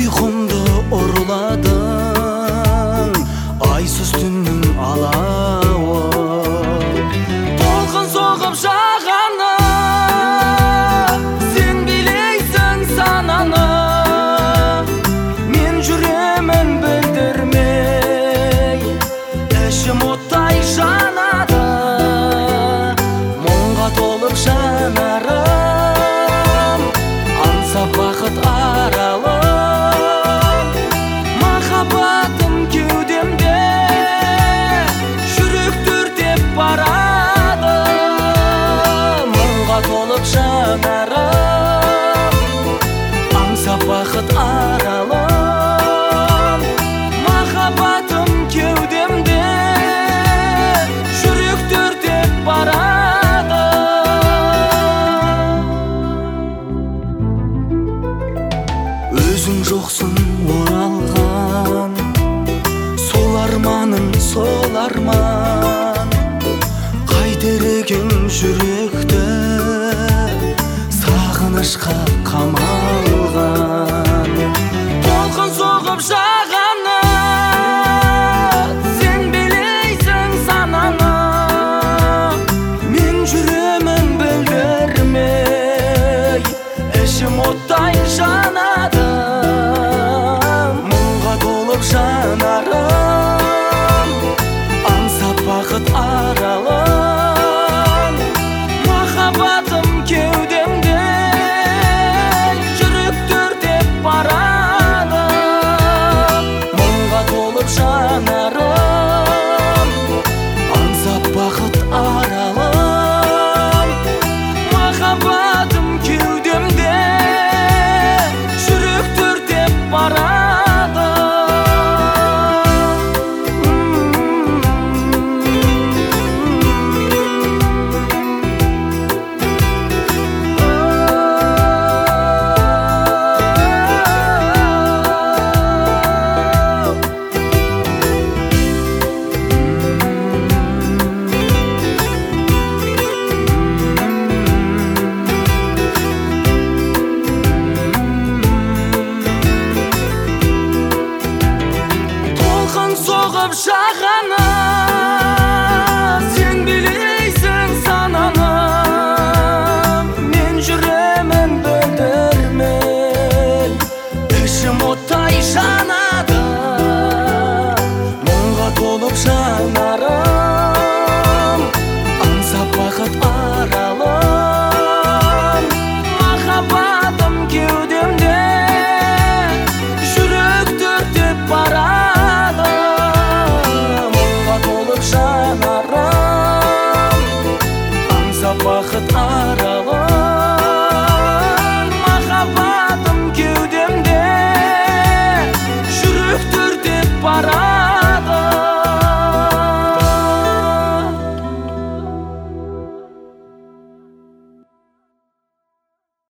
Uykumda oruladın Aysız tünün alağı Dolkun soğup şağana Sen bileysin sananı Men yüreğimin bildirmey Eşim otay şanadı Monga tolup şanarım Ansa vakit aralı Mahabbatım kevdemde Çürüktür dep barады Monga tolup şanarım Ansa vakit aralı Mahabbatım kevdemde Çürüktür dep barады Özün жоқсың оралған Сол арманым, сол арман Қайтерген жүректі Сағынышқа қамалған Толқын соғып жағаны Сен білейсің сананы Мен жүремін білдірмей Ішім оттай жанады Жанарым аңсап бақыт аралым Махаббатым кеудемде жүректер деп барады Мұңға толып жанарым аңсап бақыт аралым Махаббатым кеудемде жүректер деп барады Соғып жағаны Сен білейсің сананы Мен жүремін білдірмей Ішім оттай жаны